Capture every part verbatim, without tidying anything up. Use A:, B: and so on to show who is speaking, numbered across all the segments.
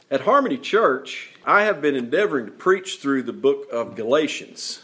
A: At Harmony Church, I have been endeavoring to preach through the book of Galatians.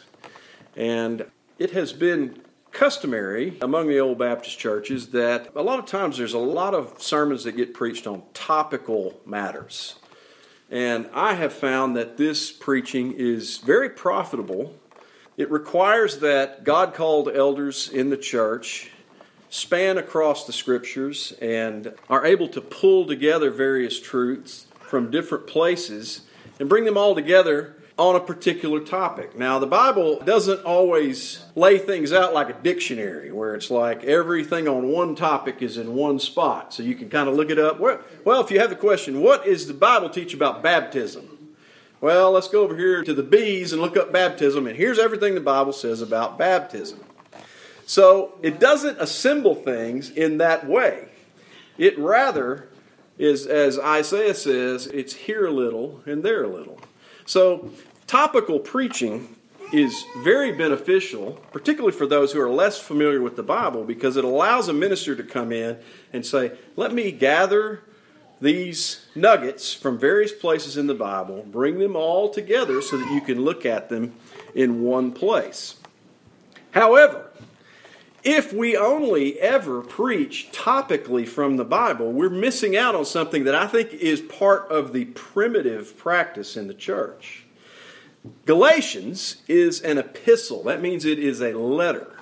A: And it has been customary among the old Baptist churches that a lot of times there's a lot of sermons that get preached on topical matters. And I have found that this preaching is very profitable. It requires that God-called elders in the church span across the Scriptures and are able to pull together various truths from different places and bring them all together on a particular topic. Now, the Bible doesn't always lay things out like a dictionary, where it's like everything on one topic is in one spot, so you can kind of look it up. Well, if you have the question, what does the Bible teach about baptism? Well, let's go over here to the B's and look up baptism, and here's everything the Bible says about baptism. So, it doesn't assemble things in that way. It rather is, as Isaiah says, it's here a little and there a little. So, topical preaching is very beneficial, particularly for those who are less familiar with the Bible, because it allows a minister to come in and say, let me gather these nuggets from various places in the Bible, bring them all together so that you can look at them in one place. However, if we only ever preach topically from the Bible, we're missing out on something that I think is part of the primitive practice in the church. Galatians is an epistle. That means it is a letter.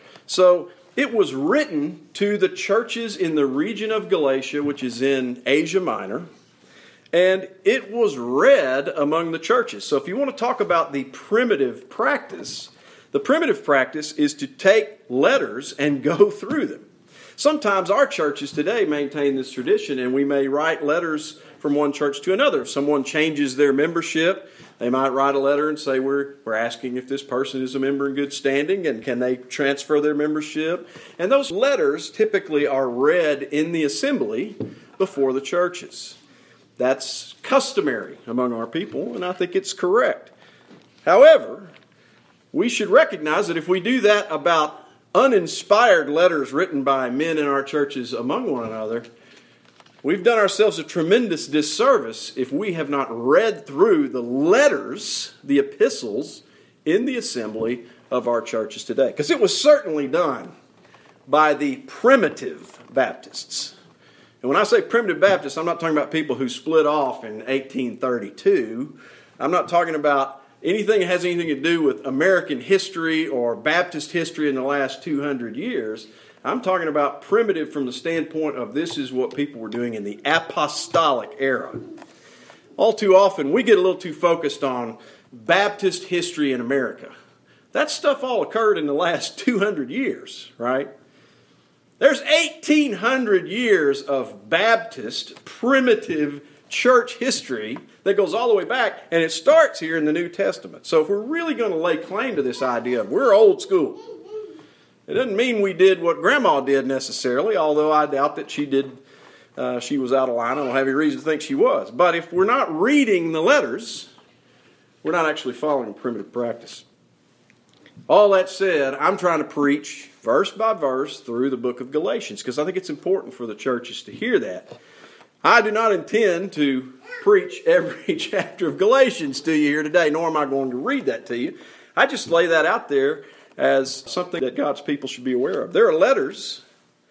A: So it was written to the churches in the region of Galatia, which is in Asia Minor, and it was read among the churches. So if you want to talk about the primitive practice, the primitive practice is to take letters and go through them. Sometimes our churches today maintain this tradition, and we may write letters from one church to another. If someone changes their membership, they might write a letter and say, we're, we're asking if this person is a member in good standing, and can they transfer their membership? And those letters typically are read in the assembly before the churches. That's customary among our people, and I think it's correct. However, we should recognize that if we do that about uninspired letters written by men in our churches among one another, we've done ourselves a tremendous disservice if we have not read through the letters, the epistles, in the assembly of our churches today. Because it was certainly done by the primitive Baptists. And when I say primitive Baptists, I'm not talking about people who split off in eighteen thirty-two. I'm not talking about anything that has anything to do with American history or Baptist history in the last two hundred years. I'm talking about primitive from the standpoint of this is what people were doing in the apostolic era. All too often, we get a little too focused on Baptist history in America. That stuff all occurred in the last two hundred years, right? There's eighteen hundred years of Baptist primitive church history that goes all the way back, and it starts here in the New Testament. So if we're really going to lay claim to this idea of we're old school, it doesn't mean we did what Grandma did necessarily, although I doubt that she did. Uh, she was out of line. I don't have any reason to think she was. But if we're not reading the letters, we're not actually following primitive practice. All that said, I'm trying to preach verse by verse through the book of Galatians because I think it's important for the churches to hear that. I do not intend to preach every chapter of Galatians to you here today, nor am I going to read that to you. I just lay that out there as something that God's people should be aware of. There are letters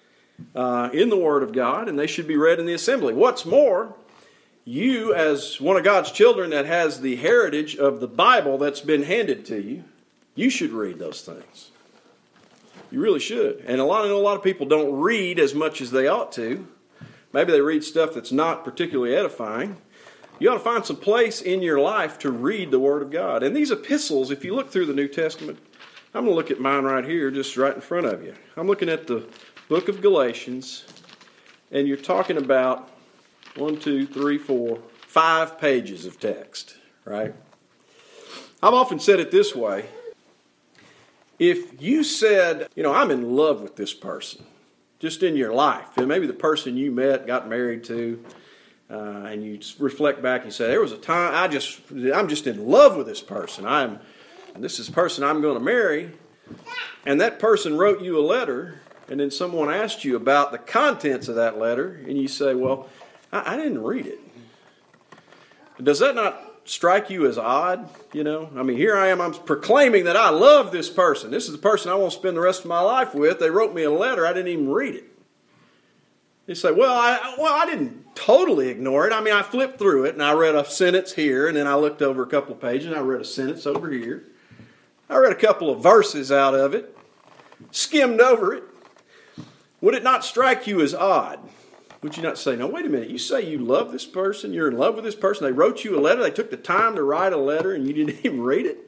A: uh, in the Word of God, and they should be read in the assembly. What's more, you as one of God's children that has the heritage of the Bible that's been handed to you, you should read those things. You really should. And a lot, I know a lot of people don't read as much as they ought to. Maybe they read stuff that's not particularly edifying. You ought to find some place in your life to read the Word of God. And these epistles, if you look through the New Testament, I'm going to look at mine right here, just right in front of you. I'm looking at the book of Galatians, and you're talking about one, two, three, four, five pages of text, right? I've often said it this way. If you said, you know, I'm in love with this person, just in your life, and maybe the person you met, got married to, uh, and you reflect back and you say, there was a time I just, I'm just in love with this person. I'm, this is the person I'm going to marry. And that person wrote you a letter, and then someone asked you about the contents of that letter, and you say, well, I, I didn't read it. Does that not strike you as odd? You know, I mean, here I am, I'm proclaiming that I love this person. This is the person I want to spend the rest of my life with. They wrote me a letter, I didn't even read it. You say, well, I well, I didn't totally ignore it. I mean, I flipped through it and I read a sentence here, and then I looked over a couple of pages and I read a sentence over here. I read a couple of verses out of it, skimmed over it. Would it not strike you as odd? Would you not say, no, wait a minute, you say you love this person, you're in love with this person, they wrote you a letter, they took the time to write a letter, and you didn't even read it?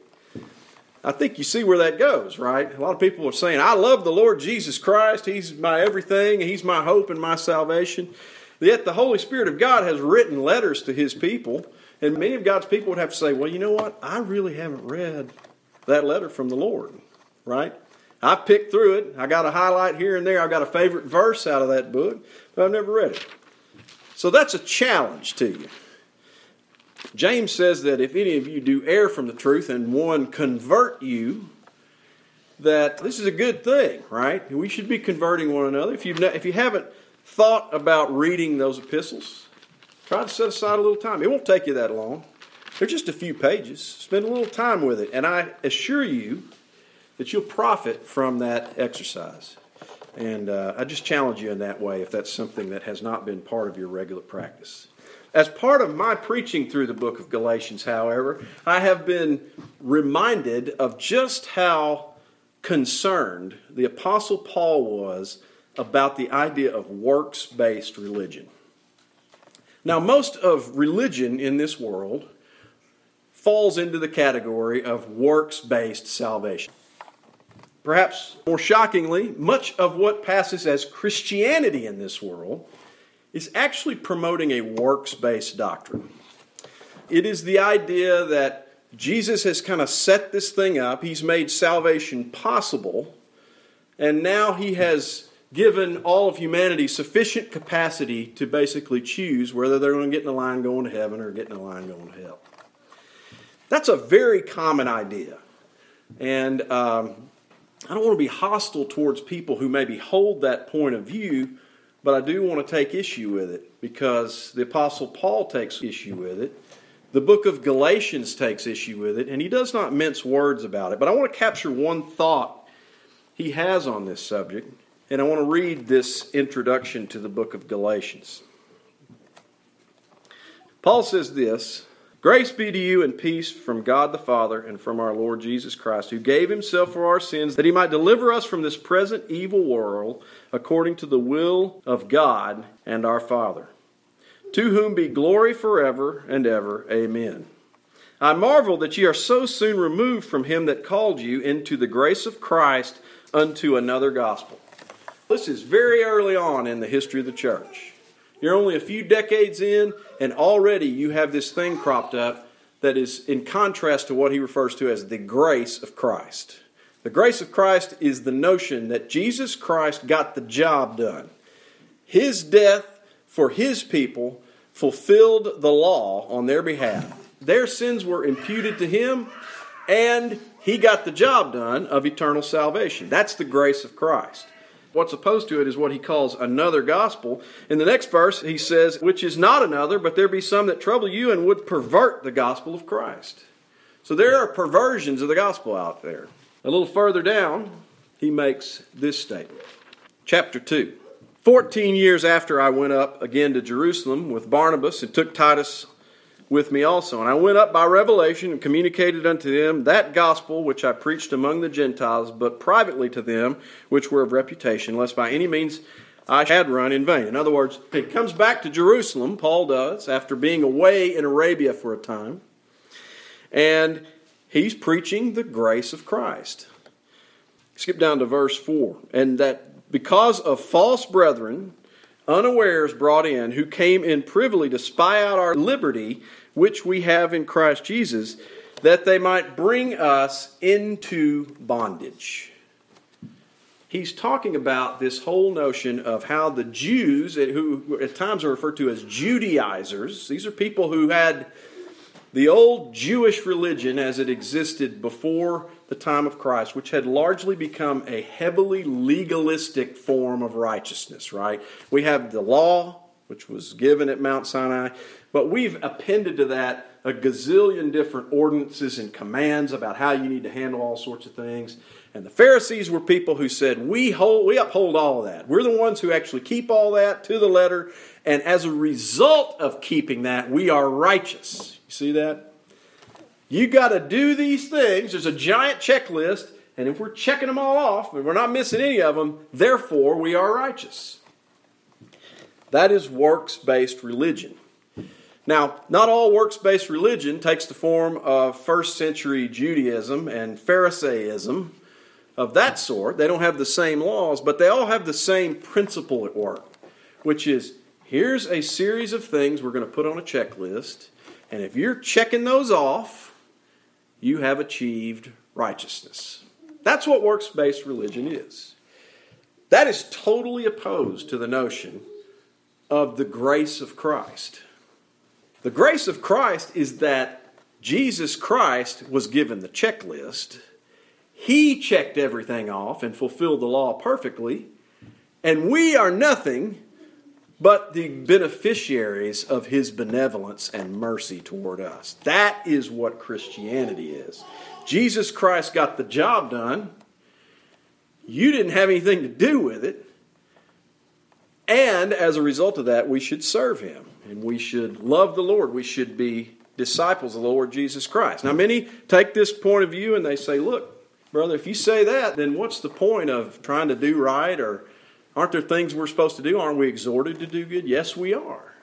A: I think you see where that goes, right? A lot of people are saying, I love the Lord Jesus Christ, He's my everything, He's my hope and my salvation. Yet the Holy Spirit of God has written letters to His people, and many of God's people would have to say, well, you know what, I really haven't read that letter from the Lord, right? I picked through it. I got a highlight here and there. I got a favorite verse out of that book, but I've never read it. So that's a challenge to you. James says that if any of you do err from the truth and one convert you, that this is a good thing, right? We should be converting one another. If, you've, if you haven't thought about reading those epistles, try to set aside a little time. It won't take you that long. They're just a few pages. Spend a little time with it. And I assure you that you'll profit from that exercise. And uh, I just challenge you in that way if that's something that has not been part of your regular practice. As part of my preaching through the book of Galatians, however, I have been reminded of just how concerned the Apostle Paul was about the idea of works-based religion. Now, most of religion in this world falls into the category of works-based salvation. Perhaps more shockingly, much of what passes as Christianity in this world is actually promoting a works-based doctrine. It is the idea that Jesus has kind of set this thing up. He's made salvation possible, and now He has given all of humanity sufficient capacity to basically choose whether they're going to get in the line going to heaven or get in the line going to hell. That's a very common idea. And um, I don't want to be hostile towards people who maybe hold that point of view, but I do want to take issue with it because the Apostle Paul takes issue with it. The book of Galatians takes issue with it, and he does not mince words about it. But I want to capture one thought he has on this subject, and I want to read this introduction to the book of Galatians. Paul says this, "Grace be to you and peace from God the Father and from our Lord Jesus Christ, who gave Himself for our sins, that He might deliver us from this present evil world, according to the will of God and our Father, to whom be glory forever and ever. Amen. I marvel that ye are so soon removed from Him that called you into the grace of Christ unto another gospel." This is very early on in the history of the church. You're only a few decades in, and already you have this thing cropped up that is in contrast to what he refers to as the grace of Christ. The grace of Christ is the notion that Jesus Christ got the job done. His death for His people fulfilled the law on their behalf. Their sins were imputed to Him, and He got the job done of eternal salvation. That's the grace of Christ. What's opposed to it is what he calls another gospel. In the next verse, he says, "Which is not another, but there be some that trouble you and would pervert the gospel of Christ." So there are perversions of the gospel out there. A little further down, he makes this statement. Chapter two. Fourteen years after I went up again to Jerusalem with Barnabas and took Titus with me also. And I went up by revelation and communicated unto them that gospel which I preached among the Gentiles, but privately to them which were of reputation, lest by any means I had run in vain. In other words, he comes back to Jerusalem, Paul does, after being away in Arabia for a time. And he's preaching the grace of Christ. Skip down to verse four. "And that because of false brethren, unawares brought in, who came in privily to spy out our liberty, which we have in Christ Jesus, that they might bring us into bondage." He's talking about this whole notion of how the Jews, who at times are referred to as Judaizers, these are people who had the old Jewish religion as it existed before the time of Christ, which had largely become a heavily legalistic form of righteousness, right? We have the law, which was given at Mount Sinai. But we've appended to that a gazillion different ordinances and commands about how you need to handle all sorts of things. And the Pharisees were people who said, we hold, we uphold all of that. We're the ones who actually keep all that to the letter. And as a result of keeping that, we are righteous. You see that? You got to do these things. There's a giant checklist. And if we're checking them all off, and we're not missing any of them, therefore we are righteous. That is works-based religion. Now, not all works-based religion takes the form of first century Judaism and Pharisaism of that sort. They don't have the same laws, but they all have the same principle at work, which is, here's a series of things we're going to put on a checklist, and if you're checking those off, you have achieved righteousness. That's what works-based religion is. That is totally opposed to the notion of the grace of Christ. The grace of Christ is that Jesus Christ was given the checklist. He checked everything off and fulfilled the law perfectly. And we are nothing but the beneficiaries of His benevolence and mercy toward us. That is what Christianity is. Jesus Christ got the job done. You didn't have anything to do with it. And as a result of that, we should serve Him. And we should love the Lord. We should be disciples of the Lord Jesus Christ. Now, many take this point of view and they say, look, brother, if you say that, then what's the point of trying to do right? Or aren't there things we're supposed to do? Aren't we exhorted to do good? Yes, we are.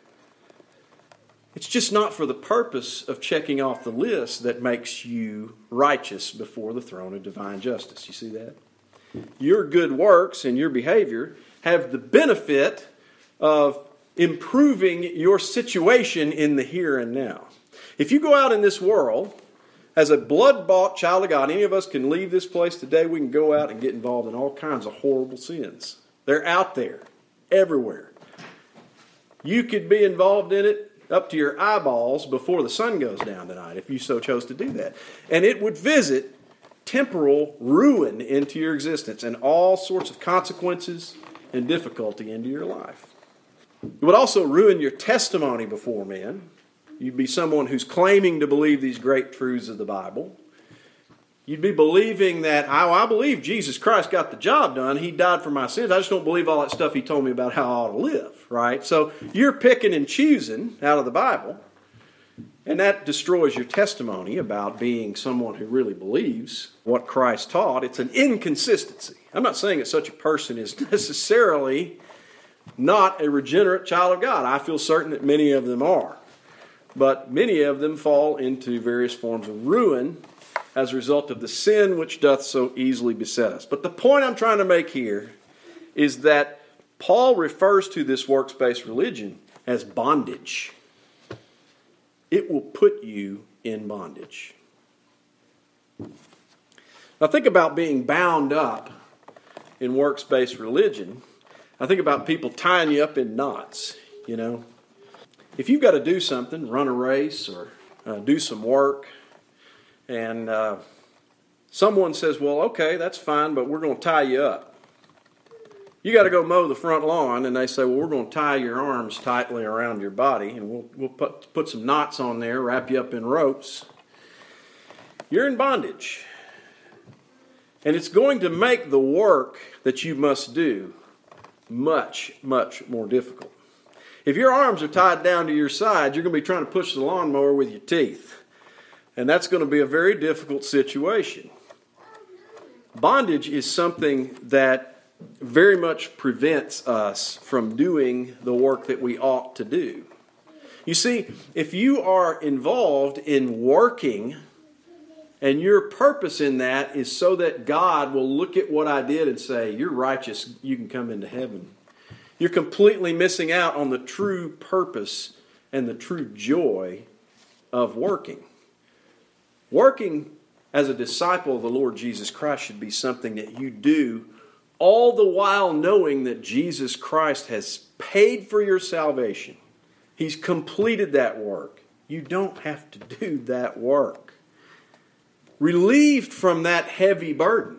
A: It's just not for the purpose of checking off the list that makes you righteous before the throne of divine justice. You see that? Your good works and your behavior have the benefit of improving your situation in the here and now. If you go out in this world as a blood-bought child of God, any of us can leave this place today, we can go out and get involved in all kinds of horrible sins. They're out there, everywhere. You could be involved in it up to your eyeballs before the sun goes down tonight, if you so chose to do that. And it would visit temporal ruin into your existence and all sorts of consequences and difficulty into your life. It would also ruin your testimony before men. You'd be someone who's claiming to believe these great truths of the Bible. You'd be believing that, oh, I believe Jesus Christ got the job done. He died for my sins. I just don't believe all that stuff He told me about how I ought to live, right? So you're picking and choosing out of the Bible, and that destroys your testimony about being someone who really believes what Christ taught. It's an inconsistency. I'm not saying that such a person is necessarily not a regenerate child of God. I feel certain that many of them are. But many of them fall into various forms of ruin as a result of the sin which doth so easily beset us. But the point I'm trying to make here is that Paul refers to this works-based religion as bondage. It will put you in bondage. Now think about being bound up in works-based religion. I think about people tying you up in knots, you know. If you've got to do something, run a race or uh, do some work, and uh, someone says, well, okay, that's fine, but we're going to tie you up. You got to go mow the front lawn, and they say, well, we're going to tie your arms tightly around your body, and we'll, we'll put, put some knots on there, wrap you up in ropes. You're in bondage. And it's going to make the work that you must do much, much more difficult. If your arms are tied down to your sides, you're going to be trying to push the lawnmower with your teeth. And that's going to be a very difficult situation. Bondage is something that very much prevents us from doing the work that we ought to do. You see, if you are involved in working, and your purpose in that is so that God will look at what I did and say, you're righteous, you can come into heaven, you're completely missing out on the true purpose and the true joy of working. Working as a disciple of the Lord Jesus Christ should be something that you do all the while knowing that Jesus Christ has paid for your salvation. He's completed that work. You don't have to do that work. Relieved from that heavy burden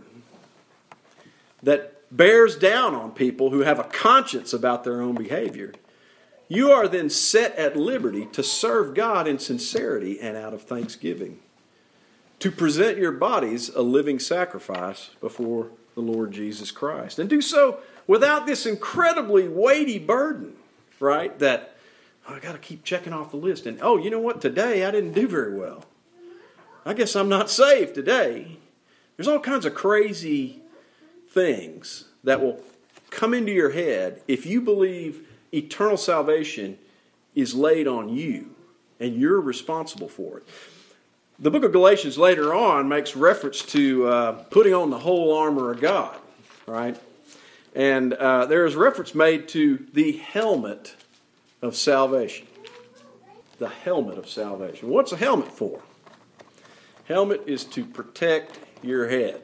A: that bears down on people who have a conscience about their own behavior, You are then set at liberty to serve God in sincerity and out of thanksgiving, to present your bodies a living sacrifice before the Lord Jesus Christ. And do so without this incredibly weighty burden, right? That, oh, I got to keep checking off the list. And, oh, you know what? Today I didn't do very well. I guess I'm not saved today. There's all kinds of crazy things that will come into your head if you believe eternal salvation is laid on you and you're responsible for it. The book of Galatians later on makes reference to uh, putting on the whole armor of God, right? And uh, there is reference made to the helmet of salvation. The helmet of salvation. What's a helmet for? Helmet is to protect your head.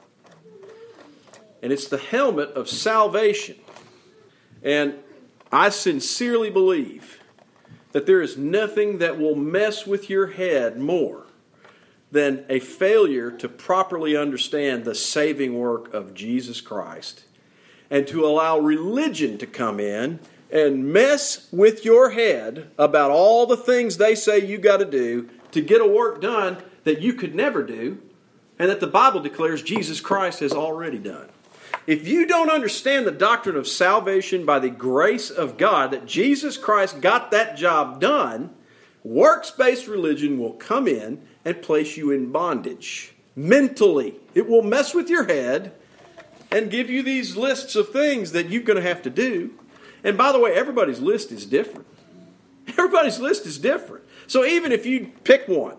A: And it's the helmet of salvation. And I sincerely believe that there is nothing that will mess with your head more than a failure to properly understand the saving work of Jesus Christ and to allow religion to come in and mess with your head about all the things they say you got to do to get a work done that you could never do and that the Bible declares Jesus Christ has already done. If you don't understand the doctrine of salvation by the grace of God, that Jesus Christ got that job done, works-based religion will come in and place you in bondage. Mentally, it will mess with your head and give you these lists of things that you're going to have to do. And by the way, everybody's list is different. Everybody's list is different. So even if you pick one,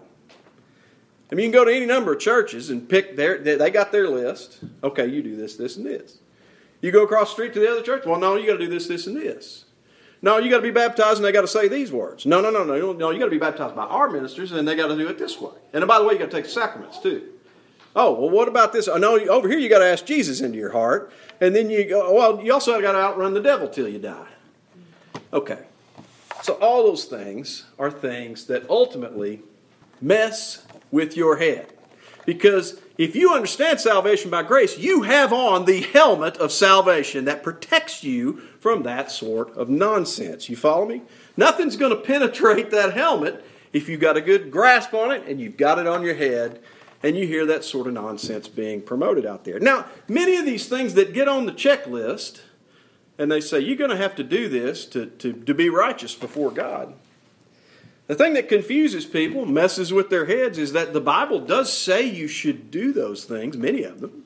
A: I mean, you can go to any number of churches and pick their, they got their list. Okay, you do this, this, and this. You go across the street to the other church. Well, no, you got to do this, this, and this. No, you got to be baptized and they got to say these words. No, no, no, no, no. You got to be baptized by our ministers and they got to do it this way. And by the way, you got to take the sacraments too. Oh, well, what about this? Oh, no, over here you got to ask Jesus into your heart. And then you go, well, you also got to outrun the devil till you die. Okay. So all those things are things that ultimately mess with your head. Because if you understand salvation by grace, you have on the helmet of salvation that protects you from that sort of nonsense. You follow me? Nothing's going to penetrate that helmet if you've got a good grasp on it and you've got it on your head and you hear that sort of nonsense being promoted out there. Now, many of these things that get on the checklist and they say, you're going to have to do this to, to, to be righteous before God. The thing that confuses people, messes with their heads, is that the Bible does say you should do those things, many of them.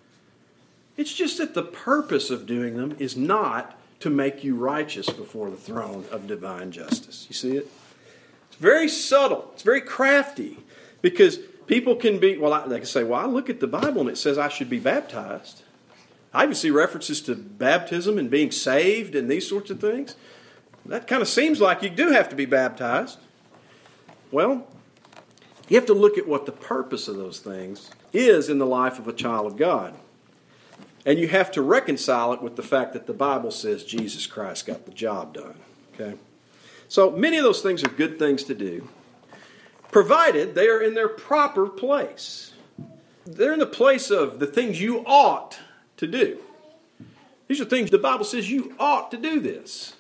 A: It's just that the purpose of doing them is not to make you righteous before the throne of divine justice. You see it? It's very subtle. It's very crafty. Because people can be, well, they can say, well, I look at the Bible and it says I should be baptized. I even see references to baptism and being saved and these sorts of things. That kind of seems like you do have to be baptized. Well, you have to look at what the purpose of those things is in the life of a child of God. And you have to reconcile it with the fact that the Bible says Jesus Christ got the job done. Okay? So many of those things are good things to do, provided they are in their proper place. They're in the place of the things you ought to do. These are things the Bible says you ought to do this.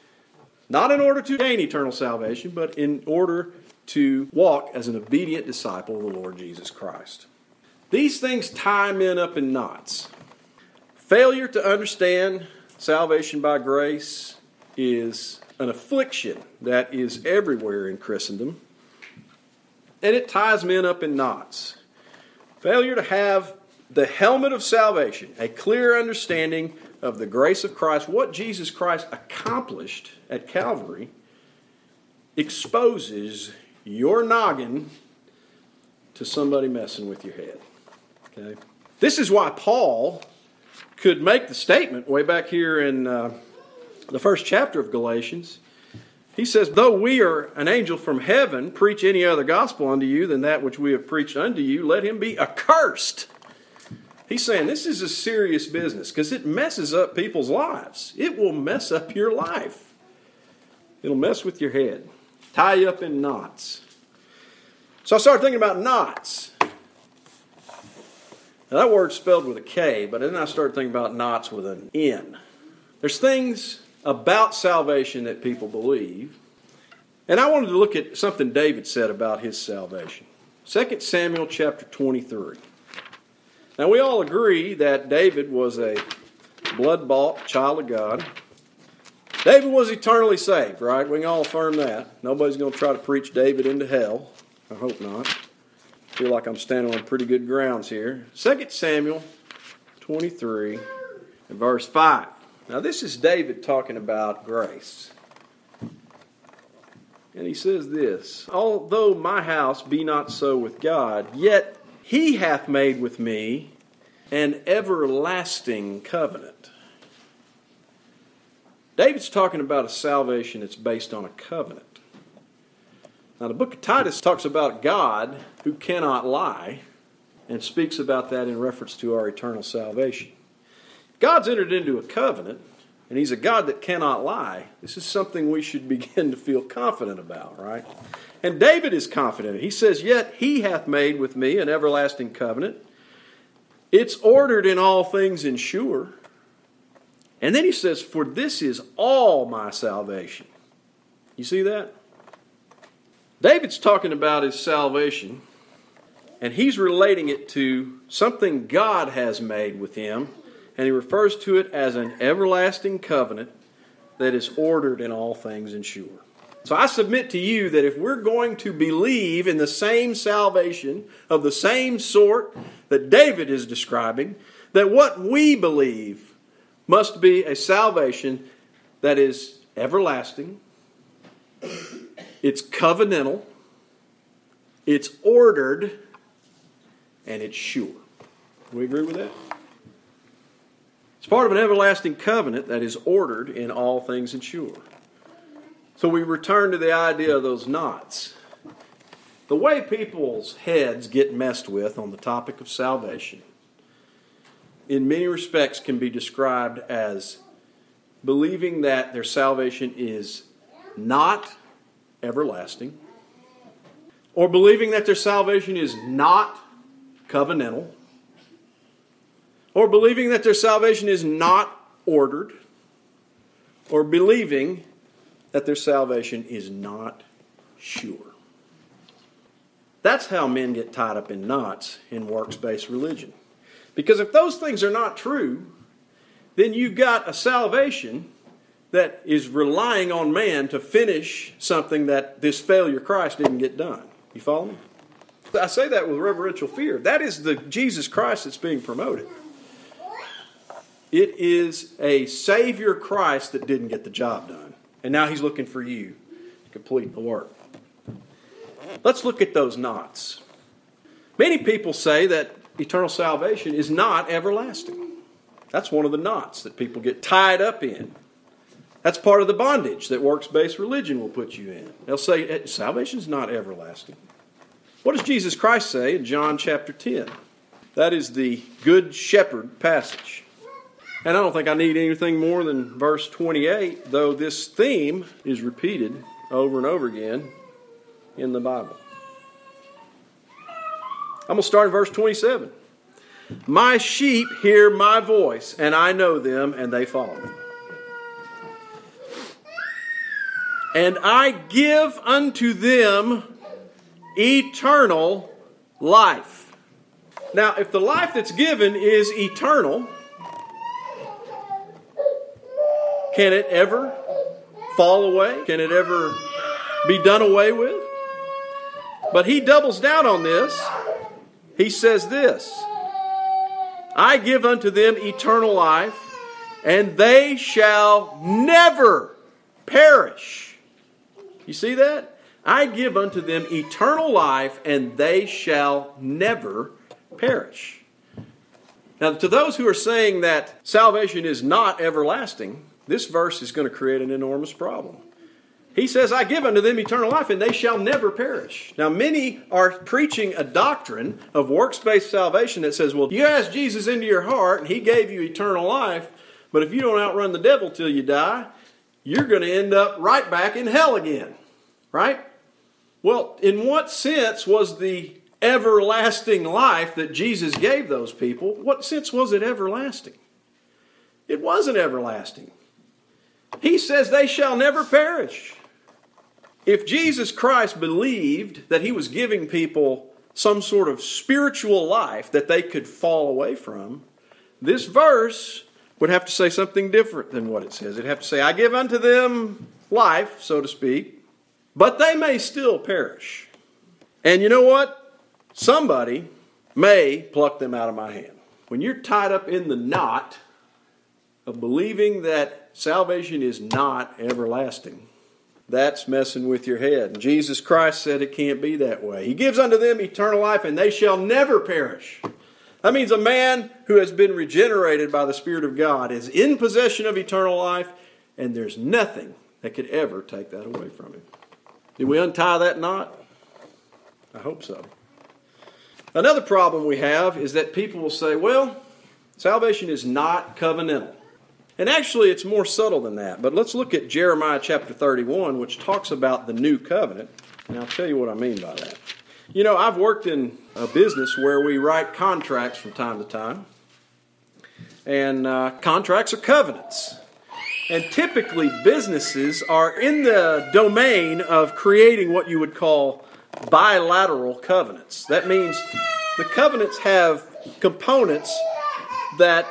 A: Not in order to gain eternal salvation, but in order to walk as an obedient disciple of the Lord Jesus Christ. These things tie men up in knots. Failure to understand salvation by grace is an affliction that is everywhere in Christendom, and it ties men up in knots. Failure to have the helmet of salvation, a clear understanding of the grace of Christ, what Jesus Christ accomplished at Calvary, exposes your noggin to somebody messing with your head. Okay? This is why Paul could make the statement way back here in uh, the first chapter of Galatians. He says, though we are an angel from heaven, preach any other gospel unto you than that which we have preached unto you, let him be accursed. He's saying this is a serious business because it messes up people's lives. It will mess up your life. It'll mess with your head. Tie you up in knots. So I started thinking about knots. Now that word's spelled with a K, but then I started thinking about knots with an N. There's things about salvation that people believe. And I wanted to look at something David said about his salvation. Second Samuel chapter twenty-three. Now we all agree that David was a blood-bought child of God. David was eternally saved, right? We can all affirm that. Nobody's going to try to preach David into hell. I hope not. I feel like I'm standing on pretty good grounds here. Second Samuel twenty-three and verse five. Now this is David talking about grace. And he says this, although my house be not so with God, yet he hath made with me an everlasting covenant. David's talking about a salvation that's based on a covenant. Now the book of Titus talks about God who cannot lie and speaks about that in reference to our eternal salvation. God's entered into a covenant, and He's a God that cannot lie. This is something we should begin to feel confident about, right? And David is confident. He says, yet He hath made with me an everlasting covenant. It's ordered in all things and sure. And then he says, for this is all my salvation. You see that? David's talking about his salvation, and he's relating it to something God has made with him. And he refers to it as an everlasting covenant that is ordered in all things and sure. So I submit to you that if we're going to believe in the same salvation of the same sort that David is describing, that what we believe must be a salvation that is everlasting, it's covenantal, it's ordered, and it's sure. Do we agree with that? It's part of an everlasting covenant that is ordered in all things and sure. So we return to the idea of those knots. The way people's heads get messed with on the topic of salvation, in many respects can be described as believing that their salvation is not everlasting, or believing that their salvation is not covenantal, or believing that their salvation is not ordered, or believing that their salvation is not sure. That's how men get tied up in knots in works-based religion. Because if those things are not true, then you've got a salvation that is relying on man to finish something that this failure Christ didn't get done. You follow me? I say that with reverential fear. That is the Jesus Christ that's being promoted. It is a Savior Christ that didn't get the job done. And now He's looking for you to complete the work. Let's look at those knots. Many people say that eternal salvation is not everlasting. That's one of the knots that people get tied up in. That's part of the bondage that works-based religion will put you in. They'll say salvation is not everlasting. What does Jesus Christ say in John chapter ten? That is the Good Shepherd passage. And I don't think I need anything more than verse twenty-eight, though this theme is repeated over and over again in the Bible. I'm going to start in verse twenty-seven. My sheep hear my voice, and I know them, and they follow me. And I give unto them eternal life. Now, if the life that's given is eternal, can it ever fall away? Can it ever be done away with? But he doubles down on this. He says this, I give unto them eternal life, and they shall never perish. You see that? I give unto them eternal life, and they shall never perish. Now, to those who are saying that salvation is not everlasting, this verse is going to create an enormous problem. He says, I give unto them eternal life, and they shall never perish. Now, many are preaching a doctrine of works-based salvation that says, well, you asked Jesus into your heart, and He gave you eternal life, but if you don't outrun the devil till you die, you're going to end up right back in hell again. Right? Well, in what sense was the everlasting life that Jesus gave those people, what sense was it everlasting? It wasn't everlasting. He says they shall never perish. If Jesus Christ believed that he was giving people some sort of spiritual life that they could fall away from, this verse would have to say something different than what it says. It'd have to say, I give unto them life, so to speak, but they may still perish. And you know what? Somebody may pluck them out of my hand. When you're tied up in the knot of believing that salvation is not everlasting, that's messing with your head. And Jesus Christ said it can't be that way. He gives unto them eternal life, and they shall never perish. That means a man who has been regenerated by the Spirit of God is in possession of eternal life, and there's nothing that could ever take that away from him. Did we untie that knot? I hope so. Another problem we have is that people will say, well, salvation is not covenantal. And actually, it's more subtle than that. But let's look at Jeremiah chapter thirty-one, which talks about the new covenant. And I'll tell you what I mean by that. You know, I've worked in a business where we write contracts from time to time. And uh, contracts are covenants. And typically, businesses are in the domain of creating what you would call bilateral covenants. That means the covenants have components that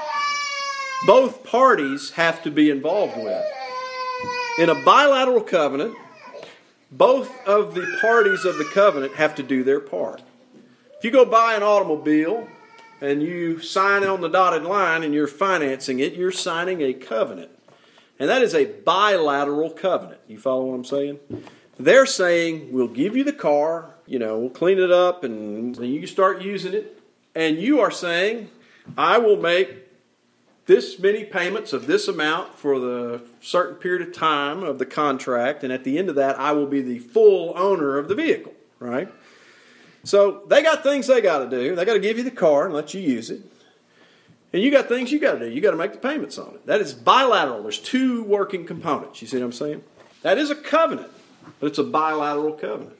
A: both parties have to be involved with. In a bilateral covenant, both of the parties of the covenant have to do their part. If you go buy an automobile and you sign on the dotted line and you're financing it, you're signing a covenant. And that is a bilateral covenant. You follow what I'm saying? They're saying, we'll give you the car, you know, we'll clean it up and you can start using it. And you are saying, I will make this many payments of this amount for the certain period of time of the contract, and at the end of that, I will be the full owner of the vehicle, right? So they got things they got to do. They got to give you the car and let you use it. And you got things you got to do. You got to make the payments on it. That is bilateral. There's two working components. You see what I'm saying? That is a covenant, but it's a bilateral covenant.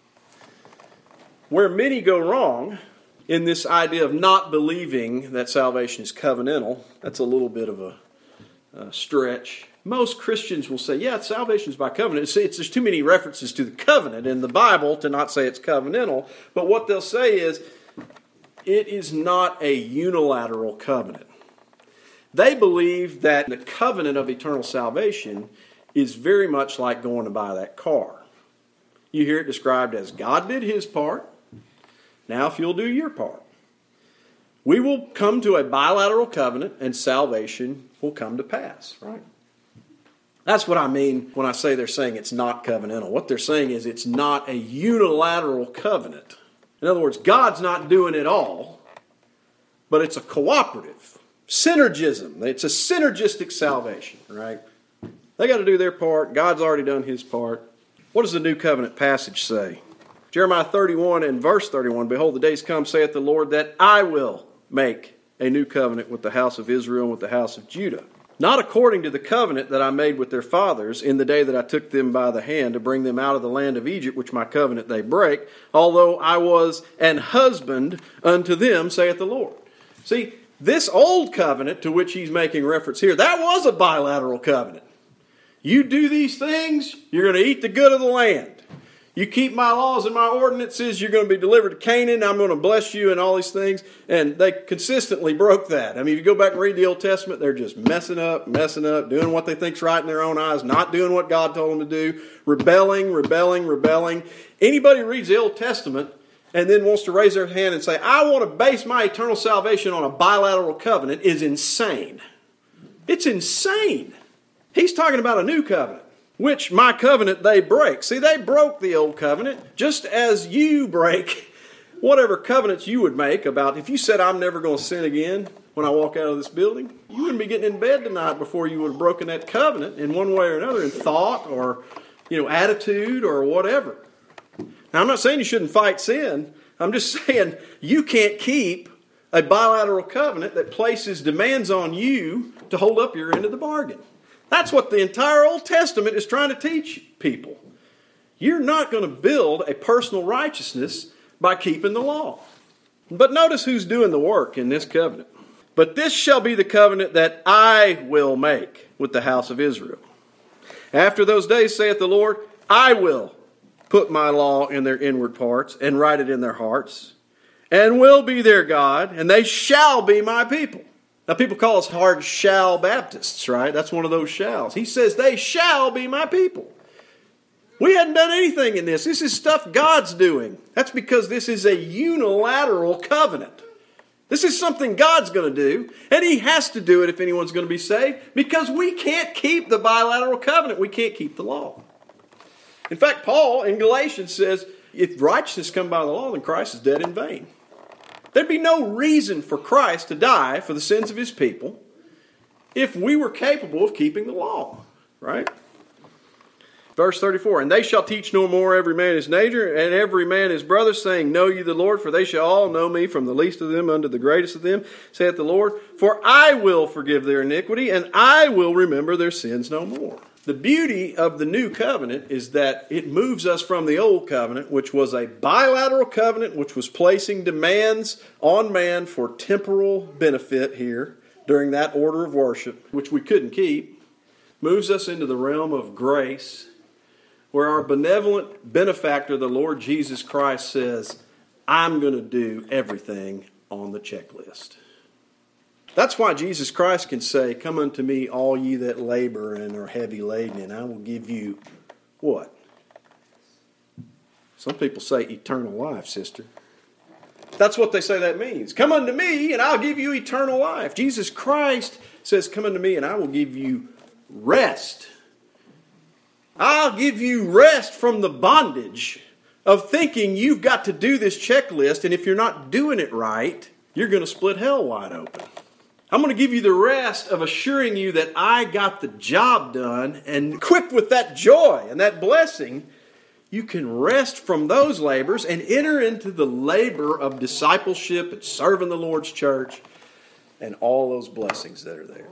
A: Where many go wrong in this idea of not believing that salvation is covenantal, that's a little bit of a, a stretch. Most Christians will say, yeah, salvation is by covenant. It's, it's, there's too many references to the covenant in the Bible to not say it's covenantal. But what they'll say is, it is not a unilateral covenant. They believe that the covenant of eternal salvation is very much like going to buy that car. You hear it described as God did his part. Now if you'll do your part. We will come to a bilateral covenant and salvation will come to pass, right? That's what I mean when I say they're saying it's not covenantal. What they're saying is it's not a unilateral covenant. In other words, God's not doing it all, but it's a cooperative. Synergism. It's a synergistic salvation, right? They got to do their part. God's already done his part. What does the New Covenant passage say? Jeremiah thirty-one and verse thirty-one, behold, the days come, saith the Lord, that I will make a new covenant with the house of Israel and with the house of Judah. Not according to the covenant that I made with their fathers in the day that I took them by the hand to bring them out of the land of Egypt, which my covenant they break, although I was an husband unto them, saith the Lord. See, this old covenant to which he's making reference here, that was a bilateral covenant. You do these things, you're going to eat the good of the land. You keep my laws and my ordinances, you're going to be delivered to Canaan, I'm going to bless you and all these things. And they consistently broke that. I mean, if you go back and read the Old Testament, they're just messing up, messing up, doing what they think's right in their own eyes, not doing what God told them to do, rebelling, rebelling, rebelling. Anybody who reads the Old Testament and then wants to raise their hand and say, I want to base my eternal salvation on a bilateral covenant is insane. It's insane. He's talking about a new covenant, which my covenant they break. See, they broke the old covenant just as you break whatever covenants you would make about, if you said, I'm never going to sin again when I walk out of this building, you wouldn't be getting in bed tonight before you would have broken that covenant in one way or another, in thought or, you know, attitude or whatever. Now, I'm not saying you shouldn't fight sin. I'm just saying you can't keep a bilateral covenant that places demands on you to hold up your end of the bargain. That's what the entire Old Testament is trying to teach people. You're not going to build a personal righteousness by keeping the law. But notice who's doing the work in this covenant. But this shall be the covenant that I will make with the house of Israel. After those days, saith the Lord, I will put my law in their inward parts and write it in their hearts, and will be their God, and they shall be my people. Now, people call us hard shall Baptists, right? That's one of those shalls. He says, they shall be my people. We hadn't done anything in this. This is stuff God's doing. That's because this is a unilateral covenant. This is something God's going to do, and He has to do it if anyone's going to be saved, because we can't keep the bilateral covenant. We can't keep the law. In fact, Paul in Galatians says, if righteousness come by the law, then Christ is dead in vain. There'd be no reason for Christ to die for the sins of His people if we were capable of keeping the law, right? Verse thirty-four, and they shall teach no more every man his neighbor, and every man his brother, saying, Know ye the Lord? For they shall all know me, from the least of them unto the greatest of them, saith the Lord. For I will forgive their iniquity, and I will remember their sins no more. The beauty of the new covenant is that it moves us from the old covenant, which was a bilateral covenant, which was placing demands on man for temporal benefit here during that order of worship, which we couldn't keep, moves us into the realm of grace, where our benevolent benefactor, the Lord Jesus Christ, says, I'm going to do everything on the checklist. That's why Jesus Christ can say, Come unto me, all ye that labor and are heavy laden, and I will give you what? Some people say eternal life, sister. That's what they say that means. Come unto me, and I'll give you eternal life. Jesus Christ says, Come unto me, and I will give you rest. I'll give you rest from the bondage of thinking you've got to do this checklist, and if you're not doing it right, you're going to split hell wide open. I'm going to give you the rest of assuring you that I got the job done, and equipped with that joy and that blessing, you can rest from those labors and enter into the labor of discipleship and serving the Lord's church and all those blessings that are there.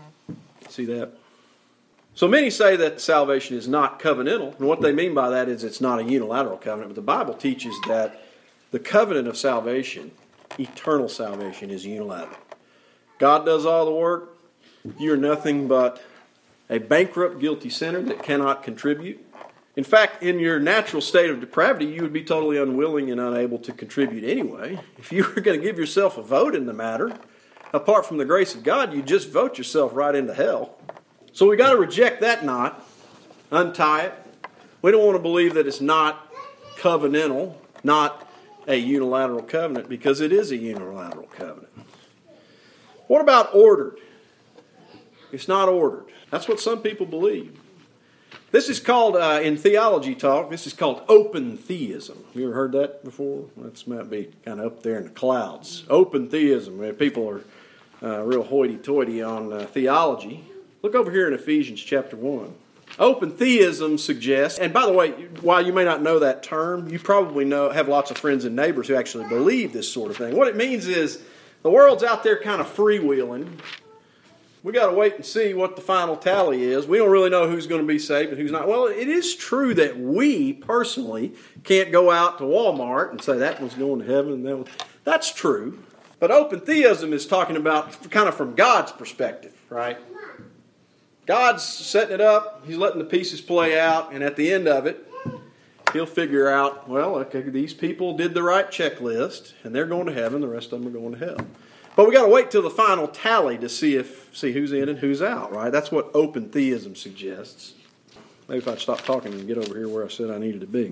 A: See that? So many say that salvation is not covenantal, and what they mean by that is it's not a unilateral covenant, but the Bible teaches that the covenant of salvation, eternal salvation, is unilateral. God does all the work. You're nothing but a bankrupt, guilty sinner that cannot contribute. In fact, in your natural state of depravity, you would be totally unwilling and unable to contribute anyway. If you were going to give yourself a vote in the matter, apart from the grace of God, you'd just vote yourself right into hell. So we got to reject that knot, untie it. We don't want to believe that it's not covenantal, not a unilateral covenant, because it is a unilateral covenant. What about ordered? It's not ordered. That's what some people believe. This is called, uh, in theology talk, this is called open theism. You ever heard that before? That might be kind of up there in the clouds. Open theism. I mean, people are uh, real hoity-toity on uh, theology. Look over here in Ephesians chapter one. Open theism suggests, and by the way, while you may not know that term, you probably know have lots of friends and neighbors who actually believe this sort of thing. What it means is the world's out there kind of freewheeling. We got to wait and see what the final tally is. We don't really know who's going to be saved and who's not. Well, it is true that we personally can't go out to Walmart and say that one's going to heaven and that one. That's true. But open theism is talking about kind of from God's perspective, right? God's setting it up. He's letting the pieces play out. And at the end of it, He'll figure out, well, okay, these people did the right checklist, and they're going to heaven. The rest of them are going to hell. But we got to wait till the final tally to see if see who's in and who's out, right? That's what open theism suggests. Maybe if I'd stop talking and get over here where I said I needed to be.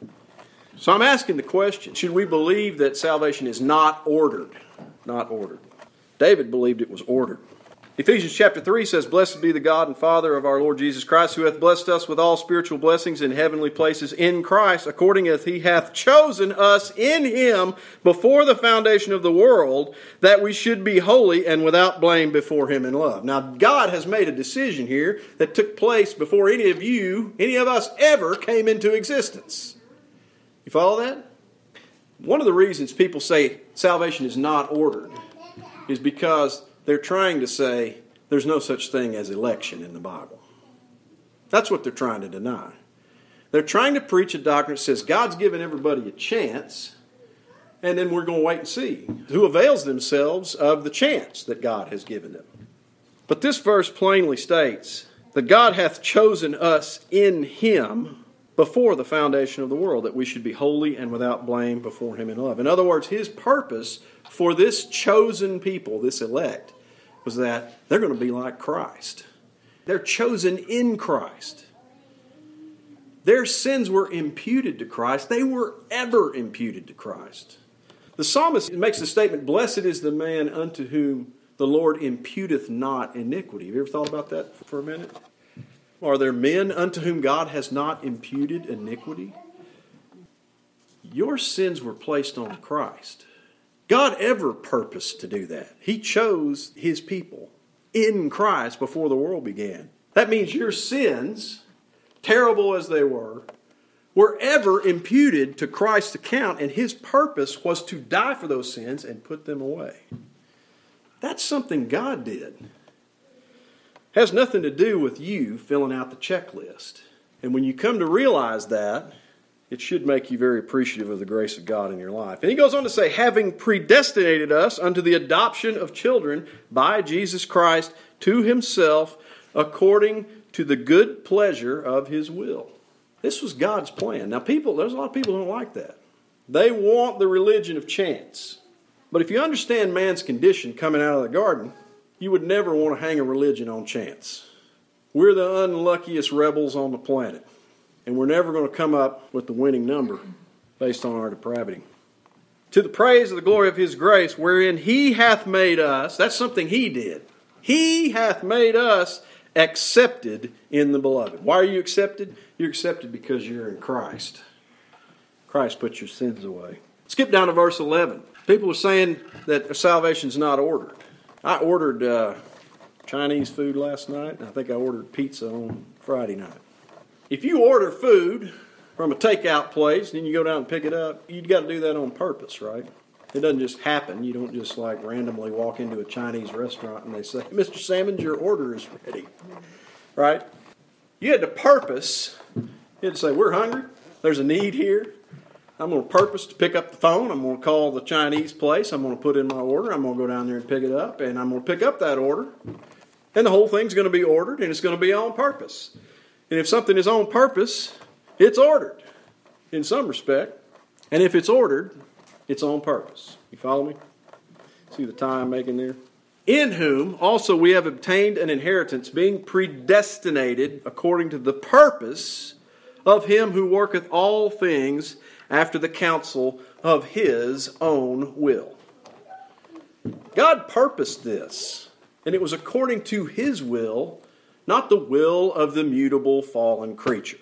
A: So I'm asking the question, should we believe that salvation is not ordered? Not ordered. David believed it was ordered. Ephesians chapter three says, Blessed be the God and Father of our Lord Jesus Christ, who hath blessed us with all spiritual blessings in heavenly places in Christ, according as He hath chosen us in Him before the foundation of the world, that we should be holy and without blame before Him in love. Now, God has made a decision here that took place before any of you, any of us ever came into existence. You follow that? One of the reasons people say salvation is not ordered is because they're trying to say there's no such thing as election in the Bible. That's what they're trying to deny. They're trying to preach a doctrine that says God's given everybody a chance, and then we're going to wait and see who avails themselves of the chance that God has given them. But this verse plainly states that God hath chosen us in Him before the foundation of the world, that we should be holy and without blame before Him in love. In other words, His purpose for this chosen people, this elect, was that they're going to be like Christ. They're chosen in Christ. Their sins were imputed to Christ. They were ever imputed to Christ. The psalmist makes the statement, "Blessed is the man unto whom the Lord imputeth not iniquity." Have you ever thought about that for a minute? Are there men unto whom God has not imputed iniquity? Your sins were placed on Christ. God ever purposed to do that. He chose His people in Christ before the world began. That means your sins, terrible as they were, were ever imputed to Christ's account, and His purpose was to die for those sins and put them away. That's something God did. Has nothing to do with you filling out the checklist. And when you come to realize that, it should make you very appreciative of the grace of God in your life. And he goes on to say, having predestinated us unto the adoption of children by Jesus Christ to Himself, according to the good pleasure of His will. This was God's plan. Now, people, there's a lot of people who don't like that. They want the religion of chance. But if you understand man's condition coming out of the garden, you would never want to hang a religion on chance. We're the unluckiest rebels on the planet. And we're never going to come up with the winning number based on our depravity. To the praise of the glory of His grace, wherein He hath made us, that's something He did. He hath made us accepted in the beloved. Why are you accepted? You're accepted because you're in Christ. Christ put your sins away. Skip down to verse eleven. People are saying that salvation's not ordered. I ordered uh, Chinese food last night, and I think I ordered pizza on Friday night. If you order food from a takeout place, and then you go down and pick it up, you've got to do that on purpose, right? It doesn't just happen. You don't just like randomly walk into a Chinese restaurant and they say, "Mister Salmons, your order is ready." Right? You had to purpose. You had to say, "We're hungry. There's a need here. I'm going to purpose to pick up the phone. I'm going to call the Chinese place. I'm going to put in my order. I'm going to go down there and pick it up. And I'm going to pick up that order. And the whole thing's going to be ordered, and it's going to be on purpose. And if something is on purpose, it's ordered in some respect. And if it's ordered, it's on purpose. You follow me? See the tie I'm making there? In whom also we have obtained an inheritance, being predestinated according to the purpose of Him who worketh all things after the counsel of His own will. God purposed this, and it was according to His will, not the will of the mutable fallen creature.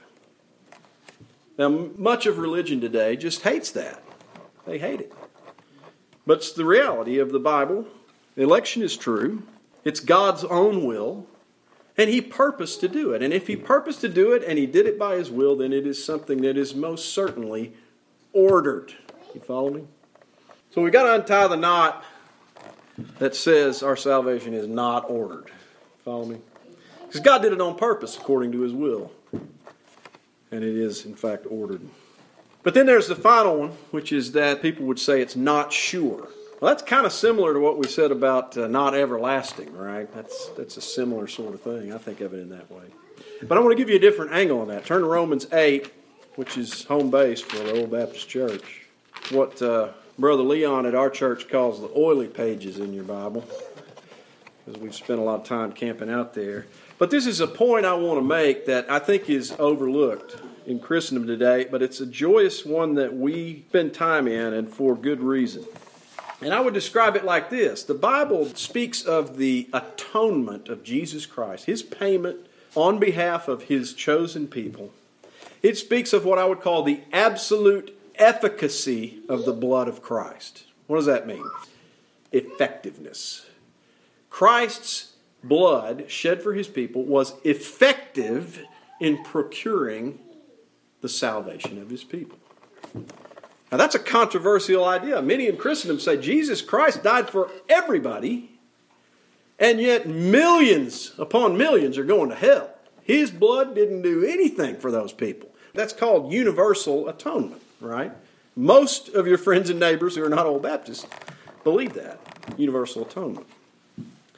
A: Now, much of religion today just hates that. They hate it. But it's the reality of the Bible. The election is true. It's God's own will. And He purposed to do it. And if He purposed to do it and He did it by His will, then it is something that is most certainly ordered. You follow me? So we've got to untie the knot that says our salvation is not ordered. Follow me? Because God did it on purpose according to His will. And it is, in fact, ordered. But then there's the final one, which is that people would say it's not sure. Well, that's kind of similar to what we said about uh, not everlasting, right? That's that's a similar sort of thing. I think of it in that way. But I want to give you a different angle on that. Turn to Romans eight, which is home base for the Old Baptist Church. What uh, Brother Leon at our church calls the oily pages in your Bible, because we've spent a lot of time camping out there. But this is a point I want to make that I think is overlooked in Christendom today, but it's a joyous one that we spend time in, and for good reason. And I would describe it like this. The Bible speaks of the atonement of Jesus Christ, His payment on behalf of His chosen people. It speaks of what I would call the absolute efficacy of the blood of Christ. What does that mean? Effectiveness. Christ's blood shed for His people was effective in procuring the salvation of His people. Now that's a controversial idea. Many in Christendom say Jesus Christ died for everybody, and yet millions upon millions are going to hell. His blood didn't do anything for those people. That's called universal atonement, right? Most of your friends and neighbors who are not Old Baptists believe that, universal atonement.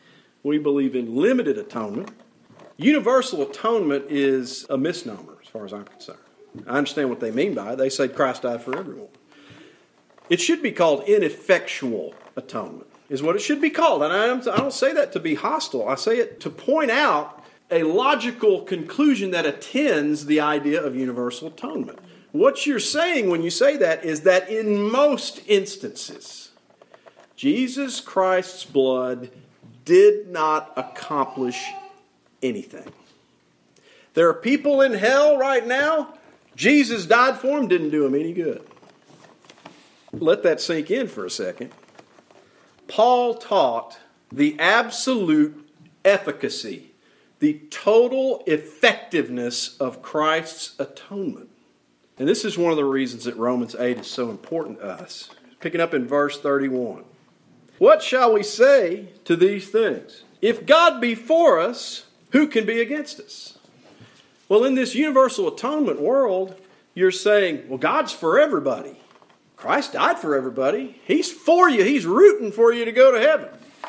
A: We believe in limited atonement. Universal atonement is a misnomer as far as I'm concerned. I understand what they mean by it. They say Christ died for everyone. It should be called ineffectual atonement, is what it should be called. And I don't say that to be hostile. I say it to point out a logical conclusion that attends the idea of universal atonement. What you're saying when you say that is that in most instances, Jesus Christ's blood did not accomplish anything. There are people in hell right now. Jesus died for them, didn't do them any good. Let that sink in for a second. Paul taught the absolute efficacy, the total effectiveness of Christ's atonement. And this is one of the reasons that Romans eight is so important to us. Picking up in verse thirty-one. What shall we say to these things? If God be for us, who can be against us? Well, in this universal atonement world, you're saying, well, God's for everybody. Christ died for everybody. He's for you. He's rooting for you to go to heaven.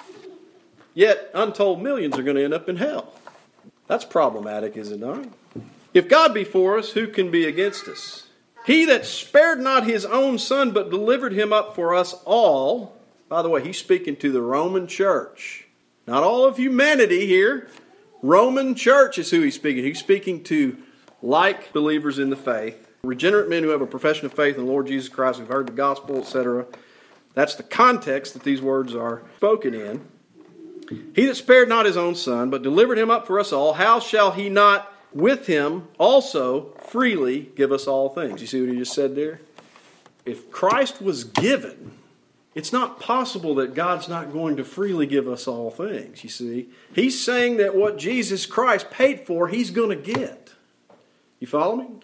A: Yet, untold millions are going to end up in hell. That's problematic, is it not? If God be for us, who can be against us? He that spared not his own son, but delivered him up for us all. By the way, he's speaking to the Roman church. Not all of humanity here. Roman church is who he's speaking. He's speaking to like believers in the faith. Regenerate men who have a profession of faith in the Lord Jesus Christ, who've heard the gospel, et cetera. That's the context that these words are spoken in. He that spared not his own son, but delivered him up for us all, how shall he not with him also freely give us all things? You see what he just said there? If Christ was given, it's not possible that God's not going to freely give us all things, you see. He's saying that what Jesus Christ paid for, he's going to get. You follow me?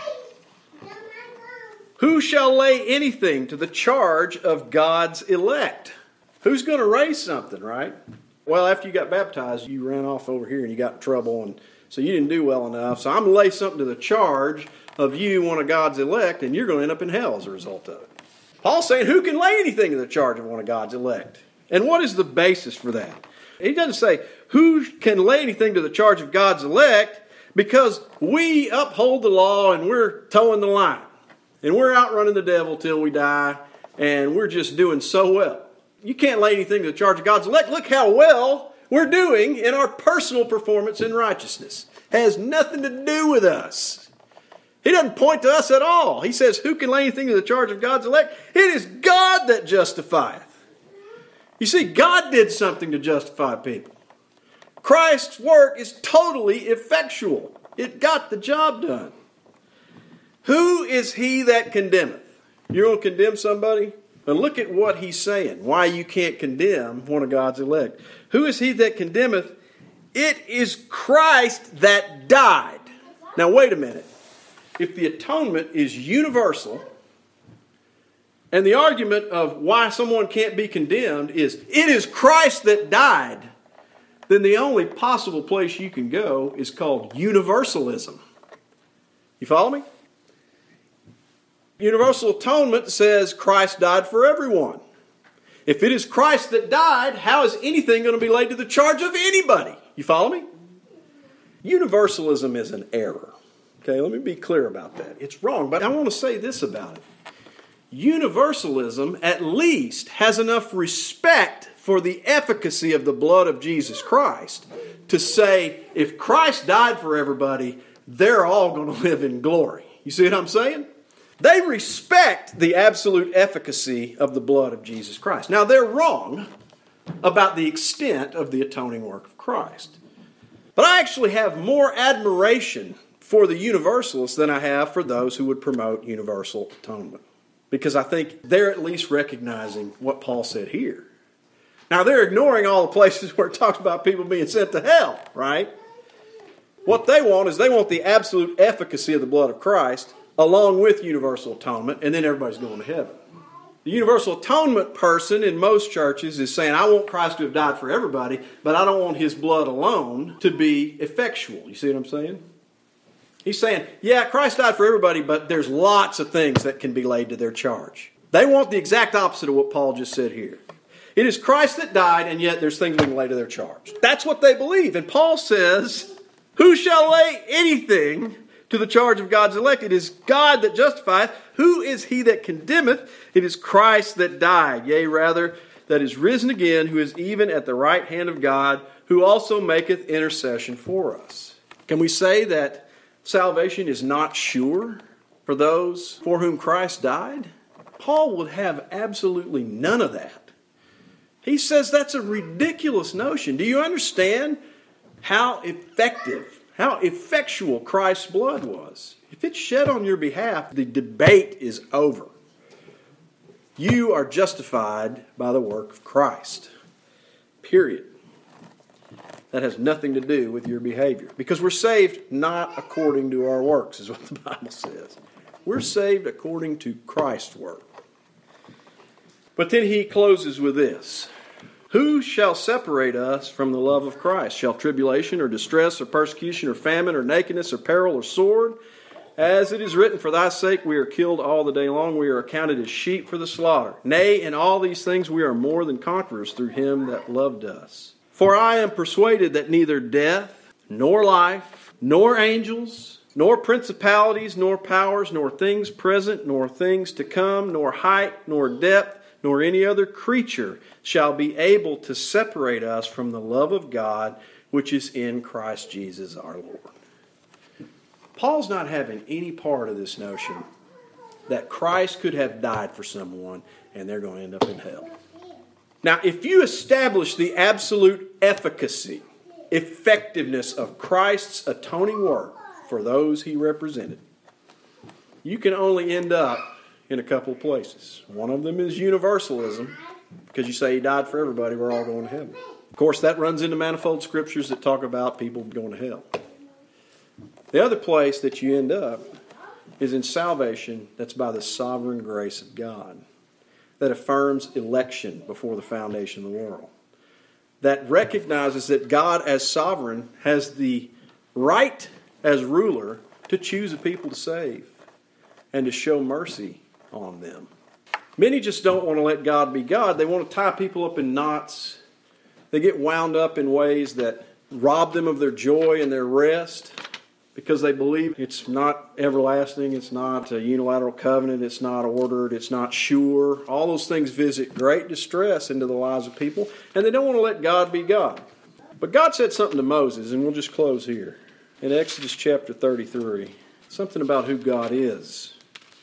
A: Who shall lay anything to the charge of God's elect? Who's going to raise something, right? Well, after you got baptized, you ran off over here and you got in trouble, and so you didn't do well enough. So I'm going to lay something to the charge of you, one of God's elect, and you're going to end up in hell as a result of it. Paul's saying, who can lay anything to the charge of one of God's elect? And what is the basis for that? He doesn't say, who can lay anything to the charge of God's elect, because we uphold the law and we're towing the line. And we're outrunning the devil till we die, and we're just doing so well. You can't lay anything to the charge of God's elect. Look how well we're doing in our personal performance in righteousness. It has nothing to do with us. He doesn't point to us at all. He says, who can lay anything to the charge of God's elect? It is God that justifieth. You see, God did something to justify people. Christ's work is totally effectual. It got the job done. Who is he that condemneth? You're going to condemn somebody? And look at what he's saying, why you can't condemn one of God's elect. Who is he that condemneth? It is Christ that died. Now wait a minute. If the atonement is universal, and the argument of why someone can't be condemned is, it is Christ that died, then the only possible place you can go is called universalism. You follow me? Universal atonement says Christ died for everyone. If it is Christ that died, how is anything going to be laid to the charge of anybody? You follow me? Universalism is an error. Okay, let me be clear about that. It's wrong, but I want to say this about it. Universalism at least has enough respect for the efficacy of the blood of Jesus Christ to say, if Christ died for everybody, they're all going to live in glory. You see what I'm saying? They respect the absolute efficacy of the blood of Jesus Christ. Now, they're wrong about the extent of the atoning work of Christ. But I actually have more admiration for the universalists than I have for those who would promote universal atonement. Because I think they're at least recognizing what Paul said here. Now, they're ignoring all the places where it talks about people being sent to hell, right? What they want is they want the absolute efficacy of the blood of Christ along with universal atonement, and then everybody's going to heaven. The universal atonement person in most churches is saying, I want Christ to have died for everybody, but I don't want his blood alone to be effectual. You see what I'm saying? He's saying, yeah, Christ died for everybody, but there's lots of things that can be laid to their charge. They want the exact opposite of what Paul just said here. It is Christ that died, and yet there's things we can lay to their charge. That's what they believe. And Paul says, who shall lay anything to the charge of God's elect? It is God that justifieth. Who is he that condemneth? It is Christ that died, yea, rather, that is risen again, who is even at the right hand of God, who also maketh intercession for us. Can we say that salvation is not sure for those for whom Christ died? Paul would have absolutely none of that. He says that's a ridiculous notion. Do you understand how effective, how effectual Christ's blood was? If it's shed on your behalf, the debate is over. You are justified by the work of Christ. Period. That has nothing to do with your behavior. Because we're saved not according to our works, is what the Bible says. We're saved according to Christ's work. But then he closes with this. Who shall separate us from the love of Christ? Shall tribulation or distress or persecution or famine or nakedness or peril or sword? As it is written, for thy sake we are killed all the day long. We are accounted as sheep for the slaughter. Nay, in all these things we are more than conquerors through him that loved us. For I am persuaded that neither death, nor life, nor angels, nor principalities, nor powers, nor things present, nor things to come, nor height, nor depth, nor any other creature shall be able to separate us from the love of God, which is in Christ Jesus our Lord. Paul's not having any part of this notion that Christ could have died for someone and they're going to end up in hell. Now, if you establish the absolute efficacy, effectiveness of Christ's atoning work for those he represented, you can only end up in a couple of places. One of them is universalism, because you say he died for everybody, we're all going to heaven. Of course, that runs into manifold scriptures that talk about people going to hell. The other place that you end up is in salvation that's by the sovereign grace of God, that affirms election before the foundation of the world, that recognizes that God as sovereign has the right as ruler to choose a people to save and to show mercy on them. Many just don't want to let God be God. They want to tie people up in knots. They get wound up in ways that rob them of their joy and their rest, because they believe it's not everlasting, it's not a unilateral covenant, it's not ordered, it's not sure. All those things visit great distress into the lives of people, and they don't want to let God be God. But God said something to Moses, and we'll just close here. In Exodus chapter thirty-three, something about who God is.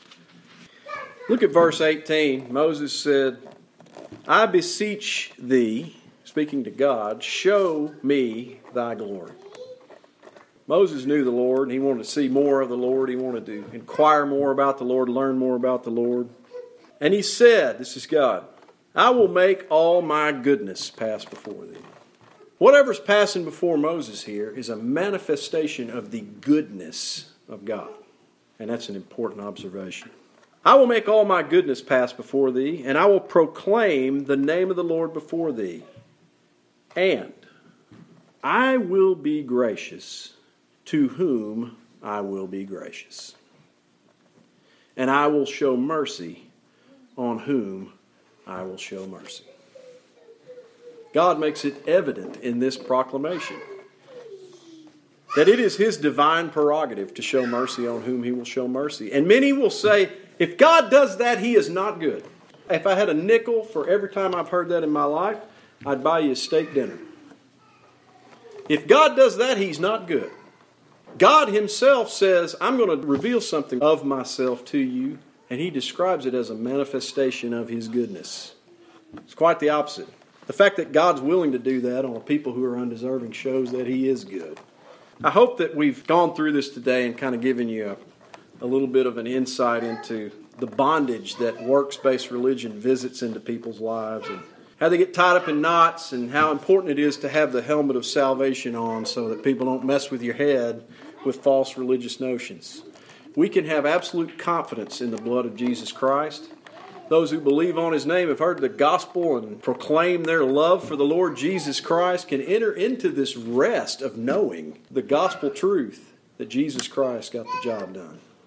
A: Look at verse eighteen. Moses said, I beseech thee, speaking to God, show me thy glory. Moses knew the Lord, and he wanted to see more of the Lord. He wanted to inquire more about the Lord, learn more about the Lord. And he said, this is God, I will make all my goodness pass before thee. Whatever's passing before Moses here is a manifestation of the goodness of God. And that's an important observation. I will make all my goodness pass before thee, and I will proclaim the name of the Lord before thee. And I will be gracious to whom I will be gracious. And I will show mercy on whom I will show mercy. God makes it evident in this proclamation that it is his divine prerogative to show mercy on whom he will show mercy. And many will say, if God does that, he is not good. If I had a nickel for every time I've heard that in my life, I'd buy you a steak dinner. If God does that, he's not good. God himself says, I'm going to reveal something of myself to you, and he describes it as a manifestation of his goodness. It's quite the opposite. The fact that God's willing to do that on people who are undeserving shows that he is good. I hope that we've gone through this today and kind of given you a, a little bit of an insight into the bondage that works-based religion visits into people's lives, and how they get tied up in knots, and how important it is to have the helmet of salvation on so that people don't mess with your head with false religious notions. We can have absolute confidence in the blood of Jesus Christ. Those who believe on his name have heard the gospel and proclaim their love for the Lord Jesus Christ can enter into this rest of knowing the gospel truth that Jesus Christ got the job done.